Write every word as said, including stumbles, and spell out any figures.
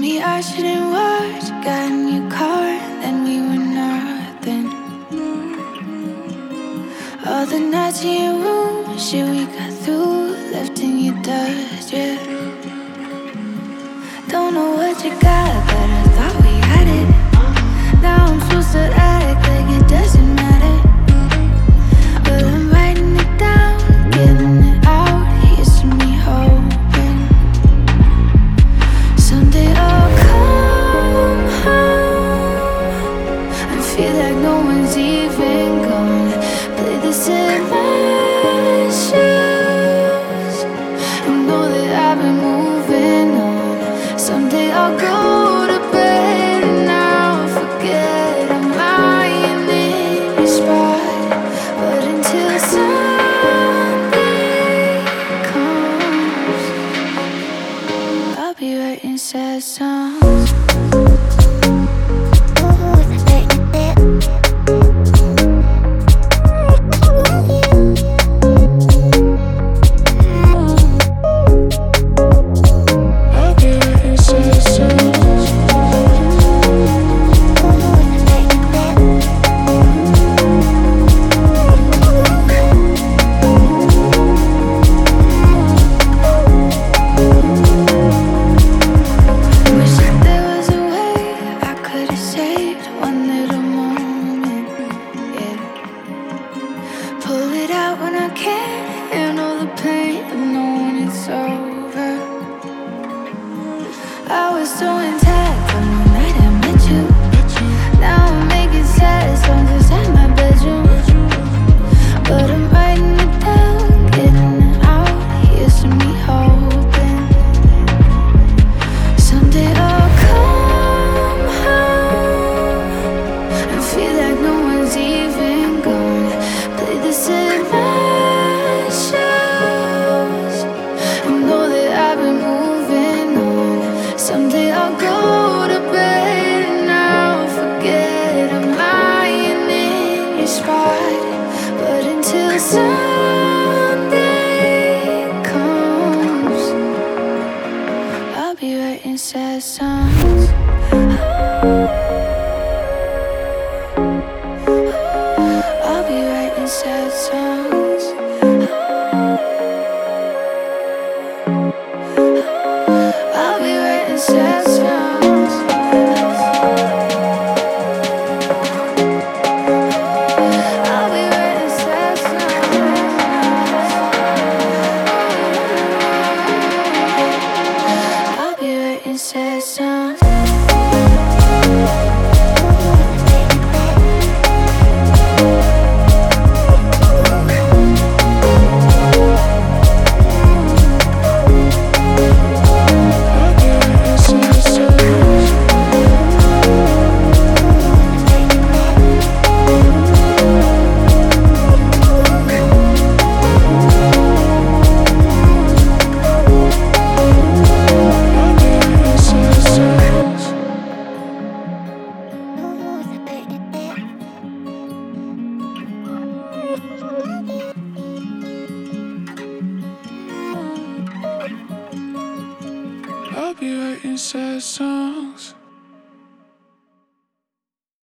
me I shouldn't watch. Got in your car, then we were nothing. All the nights in your room, shit we got through, left in your dust, yeah. Don't know what you got, but I thought we had it. Now I'm supposed to act like it doesn't matter, but I'm writing it down, getting it out. Here's to me hoping someday I'll come home and feel like no one's even gone. Play this in my shoes and know that I've been moving on. Someday I'll go to bed and I'll forget I'm lying in your spot. But until Sunday comes, I'll be writing sad songs. Pull it out when I can, and all the pain of knowing it's over. I was so intact from the night I met you. Now I'm making sad songs inside my bedroom, but I'm writing it down, getting it out. Here's to me hoping someday I'll come home and feel like no one's even gone. Play this in my shoes and know that I've been moving on. Someday I'll go to bed and I'll forget I'm lying in your spot. But until Sunday comes, I'll be writing sad songs. I'll be writing sad songs. I'll be writing sad songs. I'll be writing sad songs. I'll be writing sad songs. I'll be writing sad songs.